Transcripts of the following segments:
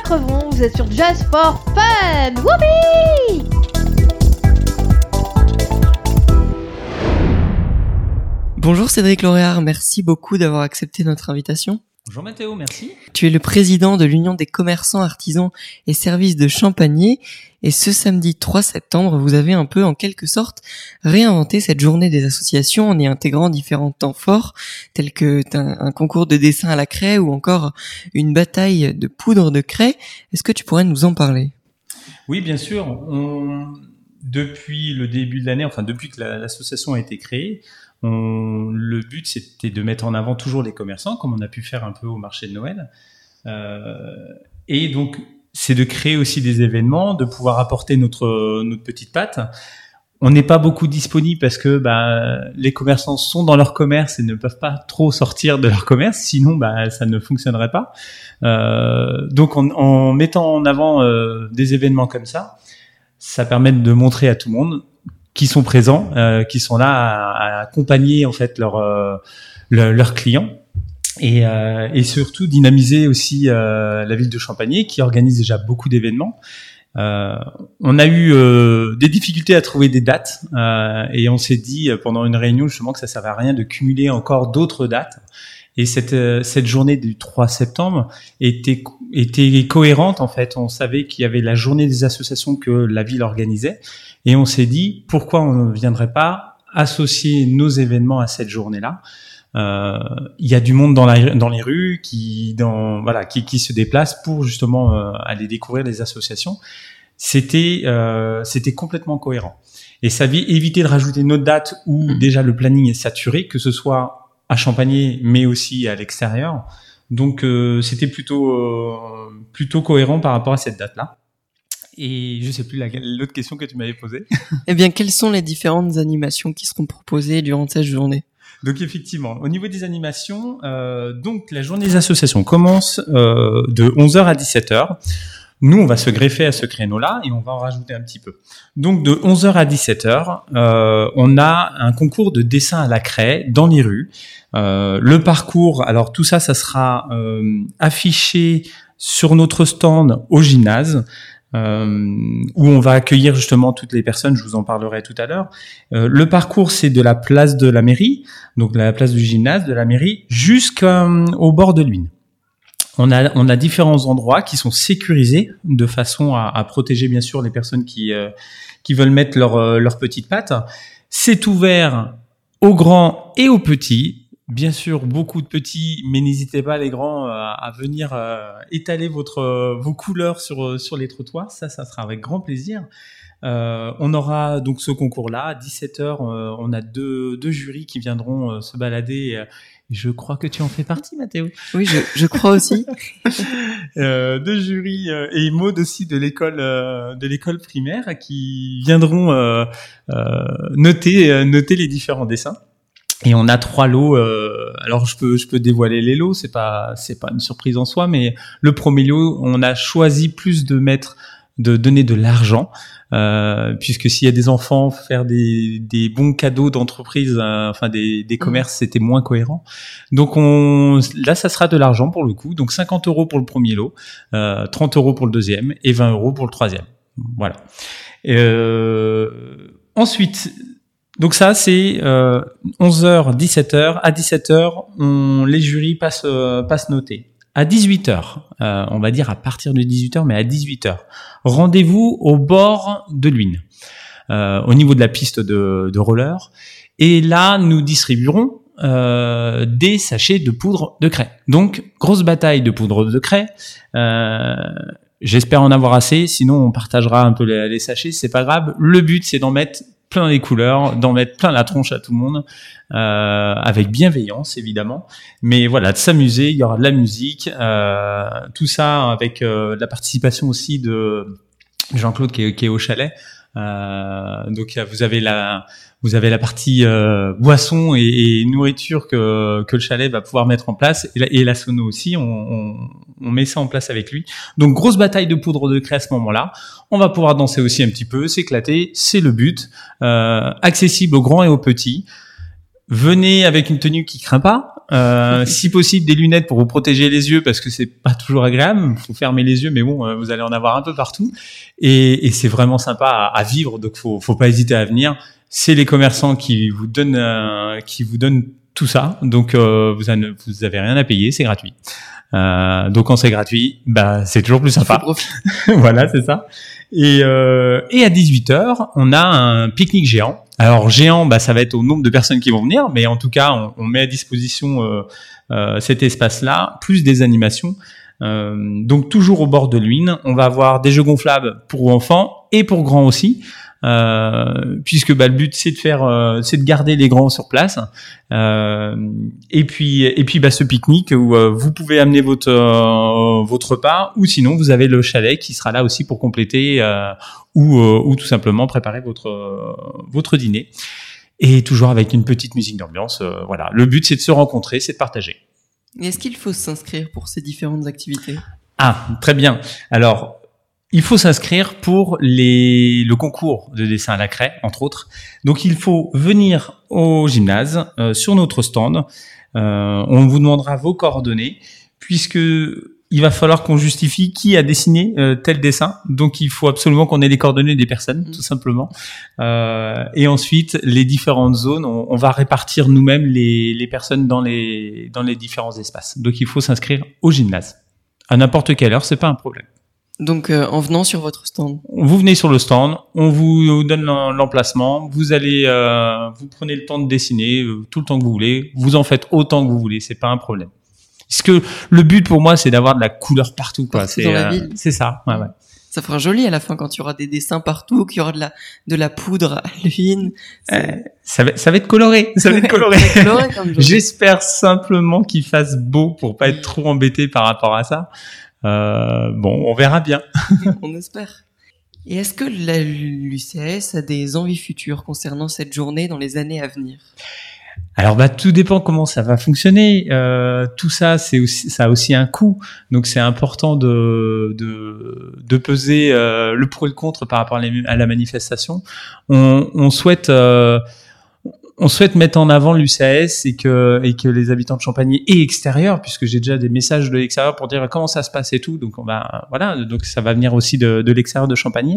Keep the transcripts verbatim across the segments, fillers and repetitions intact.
Crevon, vous êtes sur Jazz for Fun. Whoopi! Bonjour Cédric Lauréard, merci beaucoup d'avoir accepté notre invitation. Bonjour Mathéo, merci. Tu es le président de l'Union des commerçants, artisans et services de Champagné et ce samedi trois septembre, vous avez un peu en quelque sorte réinventé cette journée des associations en y intégrant différents temps forts tels que un, un concours de dessin à la craie ou encore une bataille de poudre de craie. Est-ce que tu pourrais nous en parler ? Oui, bien sûr. On... Depuis le début de l'année, enfin depuis que la, l'association a été créée, On, le but, c'était de mettre en avant toujours les commerçants, comme on a pu faire un peu au marché de Noël. Euh, et donc, c'est de créer aussi des événements, de pouvoir apporter notre, notre petite patte. On n'est pas beaucoup disponible parce que bah, les commerçants sont dans leur commerce et ne peuvent pas trop sortir de leur commerce, sinon bah, ça ne fonctionnerait pas. Euh, donc, en, en mettant en avant euh, des événements comme ça, ça permet de montrer à tout le monde qui sont présents, euh, qui sont là à, à accompagner en fait leurs euh, leur, leurs clients et, euh, et surtout dynamiser aussi euh, la ville de Champagné qui organise déjà beaucoup d'événements. Euh, on a eu euh, des difficultés à trouver des dates euh, et on s'est dit pendant une réunion justement que ça servait à rien de cumuler encore d'autres dates. Et cette euh, cette journée du trois septembre était était cohérente en fait. On savait qu'il y avait la journée des associations que la ville organisait. Et on s'est dit, pourquoi on ne viendrait pas associer nos événements à cette journée-là ? Euh, il y a du monde dans, la, dans les rues qui, dans, voilà, qui, qui se déplace pour justement euh, aller découvrir les associations. C'était, euh, c'était complètement cohérent. Et ça évitait de rajouter une autre date où déjà le planning est saturé, que ce soit à Champagné, mais aussi à l'extérieur. Donc, euh, c'était plutôt, euh, plutôt cohérent par rapport à cette date-là. Et je sais plus la, l'autre question que tu m'avais posée. Eh bien, quelles sont les différentes animations qui seront proposées durant cette journée ? Donc effectivement, au niveau des animations, euh, donc la journée des associations commence euh, de onze heures à dix-sept heures. Nous, on va se greffer à ce créneau-là et on va en rajouter un petit peu. Donc de onze heures à dix-sept heures, euh, on a un concours de dessin à la craie dans les rues. Euh, le parcours, alors tout ça, ça sera euh, affiché sur notre stand au gymnase. Euh, où on va accueillir justement toutes les personnes, je vous en parlerai tout à l'heure. Euh, le parcours, c'est de la place de la mairie, donc la place du gymnase de la mairie, jusqu'au bord de l'Huisne. On a, on a différents endroits qui sont sécurisés de façon à, à protéger bien sûr les personnes qui, euh, qui veulent mettre leur, euh, leur petite patte. C'est ouvert aux grands et aux petits. Bien sûr, beaucoup de petits, mais n'hésitez pas les grands à, à venir euh, étaler votre euh, vos couleurs sur sur les trottoirs. Ça, ça sera avec grand plaisir. Euh, on aura donc ce concours-là à dix-sept heures. Euh, on a deux deux jurys qui viendront euh, se balader. Euh, je crois que tu en fais partie, Mathéo. Oui, je, je crois aussi. euh, deux jurys euh, et Maud aussi de l'école euh, de l'école primaire qui viendront euh, euh, noter euh, noter les différents dessins. Et on a trois lots. Euh, alors je peux je peux dévoiler les lots. C'est pas c'est pas une surprise en soi, mais le premier lot, on a choisi plus de mettre de donner de l'argent, euh, puisque s'il y a des enfants, faire des des bons cadeaux d'entreprise, euh, enfin des des commerces, c'était moins cohérent. Donc on là, ça sera de l'argent pour le coup. Donc cinquante euros pour le premier lot, euh, trente euros pour le deuxième et vingt euros pour le troisième. Voilà. Euh, ensuite. Donc ça, c'est euh, onze heures, dix-sept heures. À dix-sept heures, on, les jurys passent, euh, passent noter. À dix-huit heures, euh, on va dire à partir de dix-huit heures, mais à dix-huit heures, rendez-vous au bord de l'Huisne, euh, au niveau de la piste de, de roller. Et là, nous distribuerons euh, des sachets de poudre de craie. Donc, grosse bataille de poudre de craie. Euh, j'espère en avoir assez, sinon on partagera un peu les, les sachets, c'est pas grave. Le but, c'est d'en mettre plein les couleurs, d'en mettre plein la tronche à tout le monde, euh, avec bienveillance évidemment. Mais voilà, de s'amuser, il y aura de la musique, euh, tout ça avec euh, la participation aussi de Jean-Claude qui est, qui est au chalet. Euh, donc vous avez la vous avez la partie euh, boisson et, et nourriture que que le chalet va pouvoir mettre en place et la, et la sono aussi. On, on, on met ça en place avec lui. Donc grosse bataille de poudre de craie à ce moment-là. On va pouvoir danser aussi un petit peu, s'éclater, c'est le but. Euh, accessible aux grands et aux petits. Venez avec une tenue qui craint pas. Euh, si possible, des lunettes pour vous protéger les yeux parce que c'est pas toujours agréable. Faut fermer les yeux, mais bon, euh, vous allez en avoir un peu partout. Et, et c'est vraiment sympa à, à vivre, donc faut, faut pas hésiter à venir. C'est les commerçants qui vous donnent, euh, qui vous donnent tout ça. Donc euh, vous, avez, vous avez rien à payer, c'est gratuit. Euh, donc quand c'est gratuit, bah c'est toujours plus sympa. Voilà, c'est ça. Et, euh, et à dix-huit heures, on a un pique-nique géant. Alors géant, bah ça va être au nombre de personnes qui vont venir, mais en tout cas, on, on met à disposition euh, euh, cet espace-là, plus des animations. Euh, donc toujours au bord de l'Huisne, on va avoir des jeux gonflables pour enfants et pour grands aussi. Euh, puisque bah, le but c'est de faire, euh, c'est de garder les grands sur place. Euh, et puis et puis bah ce pique-nique où euh, vous pouvez amener votre euh, votre repas, ou sinon vous avez le chalet qui sera là aussi pour compléter euh, ou euh, ou tout simplement préparer votre euh, votre dîner. Et toujours avec une petite musique d'ambiance. Euh, voilà, le but c'est de se rencontrer, c'est de partager. Et est-ce qu'il faut s'inscrire pour ces différentes activités ? Ah, très bien. Alors, il faut s'inscrire pour les, le concours de dessin à la craie, entre autres. Donc, il faut venir au gymnase, euh, sur notre stand. Euh, on vous demandera vos coordonnées, puisque il va falloir qu'on justifie qui a dessiné euh, tel dessin. Donc, il faut absolument qu'on ait les coordonnées des personnes, tout simplement. Euh, et ensuite, les différentes zones, on, on va répartir nous-mêmes les, les personnes dans les, dans les différents espaces. Donc, il faut s'inscrire au gymnase. À n'importe quelle heure, c'est pas un problème. Donc, euh, en venant sur votre stand. Vous venez sur le stand, on vous donne l'emplacement, vous allez, euh, vous prenez le temps de dessiner euh, tout le temps que vous voulez, vous en faites autant que vous voulez, c'est pas un problème. Parce que le but pour moi, c'est d'avoir de la couleur partout, quoi. Partout c'est dans la euh, ville. C'est ça. Ouais, ouais. Ça fera joli à la fin quand il y aura des dessins partout, qu'il y aura de la de la poudre à l'huile. Euh, ça va, ça va être coloré, ça va être coloré. coloré comme J'espère simplement qu'il fasse beau pour pas être trop embêté par rapport à ça. Euh, bon, on verra bien. On espère. Et est-ce que la, l'U C A S a des envies futures concernant cette journée dans les années à venir ? Alors bah tout dépend comment ça va fonctionner. Euh, tout ça, c'est aussi, ça a aussi un coût, donc c'est important de de, de peser euh, le pour et le contre par rapport à, les, à la manifestation. On, on souhaite euh, on souhaite mettre en avant l'U C A S et que et que les habitants de Champagny et extérieurs, puisque j'ai déjà des messages de l'extérieur pour dire comment ça se passe et tout. Donc on va voilà, donc ça va venir aussi de, de l'extérieur de Champagny.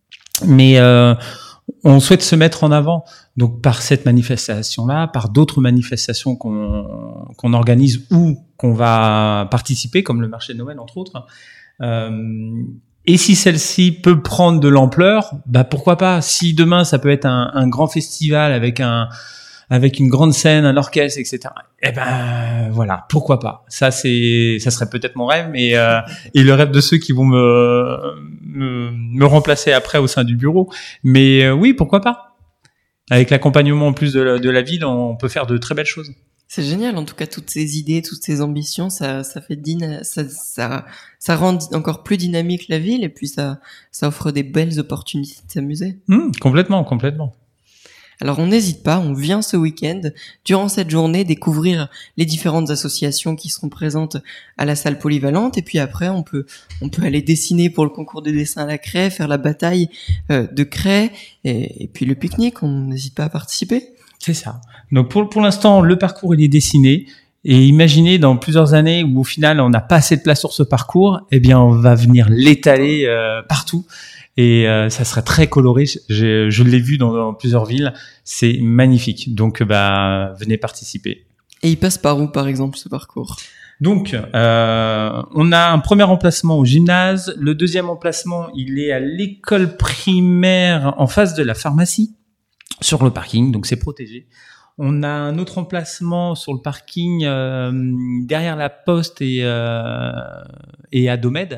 Mais euh, on souhaite se mettre en avant, donc par cette manifestation-là, par d'autres manifestations qu'on qu'on organise ou qu'on va participer, comme le marché de Noël entre autres. Euh, et si celle-ci peut prendre de l'ampleur, bah pourquoi pas. Si demain ça peut être un, un grand festival avec un avec une grande scène, un orchestre, et cetera. Eh ben voilà, pourquoi pas. Ça c'est, ça serait peut-être mon rêve, mais euh, et le rêve de ceux qui vont me me, me remplacer après au sein du bureau. Mais euh, oui, pourquoi pas. Avec l'accompagnement en plus de la, de la ville, on peut faire de très belles choses. C'est génial, en tout cas, toutes ces idées, toutes ces ambitions, ça, ça fait dyna- ça, ça, ça rend encore plus dynamique la ville, et puis ça, ça offre des belles opportunités de s'amuser. Mmh, complètement, complètement. Alors on n'hésite pas, on vient ce week-end, durant cette journée, découvrir les différentes associations qui seront présentes à la salle polyvalente, et puis après on peut on peut aller dessiner pour le concours de dessin à la craie, faire la bataille euh, de craie, et, et puis le pique-nique, on n'hésite pas à participer. C'est ça. Donc pour pour l'instant, le parcours il est dessiné. Et imaginez dans plusieurs années où au final on n'a pas assez de place sur ce parcours, eh bien on va venir l'étaler euh, partout. Et euh, ça serait très coloré. Je, je l'ai vu dans, dans plusieurs villes. C'est magnifique. Donc, bah, venez participer. Et il passe par où, par exemple, ce parcours ? Donc, euh, on a un premier emplacement au gymnase. Le deuxième emplacement, il est à l'école primaire en face de la pharmacie, sur le parking. Donc, c'est protégé. On a un autre emplacement sur le parking euh, derrière la Poste et, euh, et à Domède.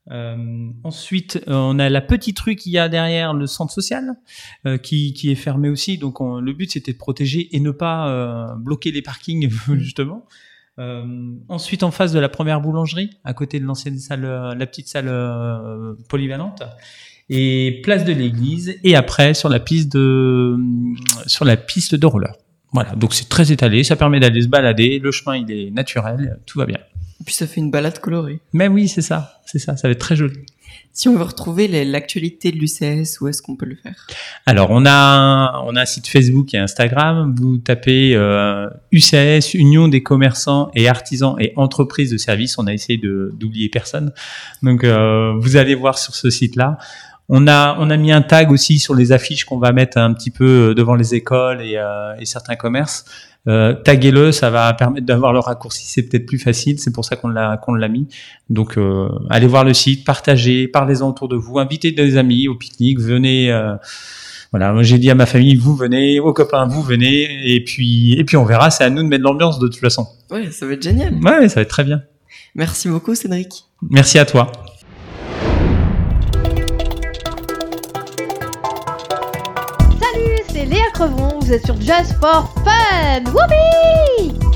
Euh, ensuite, euh, on a la petite rue qu'il y a derrière le centre social, euh, qui, qui est fermé aussi. Donc, on, le but c'était de protéger et ne pas euh, bloquer les parkings justement. Euh, ensuite, en face de la première boulangerie, à côté de l'ancienne salle, la petite salle euh, polyvalente, et place de l'église. Et après, sur la piste de sur la piste de roller. Voilà. Donc, c'est très étalé. Ça permet d'aller se balader. Le chemin, il est naturel. Tout va bien. Et puis ça fait une balade colorée. Mais oui, c'est ça, c'est ça, ça va être très joli. Si on veut retrouver les, l'actualité de l'U C S, où est-ce qu'on peut le faire? Alors, on a, on a un site Facebook et Instagram. Vous tapez euh, U C S, Union des commerçants et artisans et entreprises de services. On a essayé de, d'oublier personne. Donc, euh, vous allez voir sur ce site-là. On a, on a mis un tag aussi sur les affiches qu'on va mettre un petit peu devant les écoles et, euh, et certains commerces. Euh, taguez-le, ça va permettre d'avoir le raccourci, c'est peut-être plus facile, c'est pour ça qu'on l'a, qu'on l'a mis. Donc, euh, allez voir le site, partagez, parlez-en autour de vous, invitez des amis au pique-nique, venez. Euh, voilà, moi j'ai dit à ma famille, vous venez, aux copains, vous venez, et puis, et puis on verra. C'est à nous de mettre l'ambiance de toute façon. Ouais, ça va être génial. Ouais, ça va être très bien. Merci beaucoup, Cédric. Merci à toi. C'est Léa Crevon, vous êtes sur Just for Fun. Whoopi!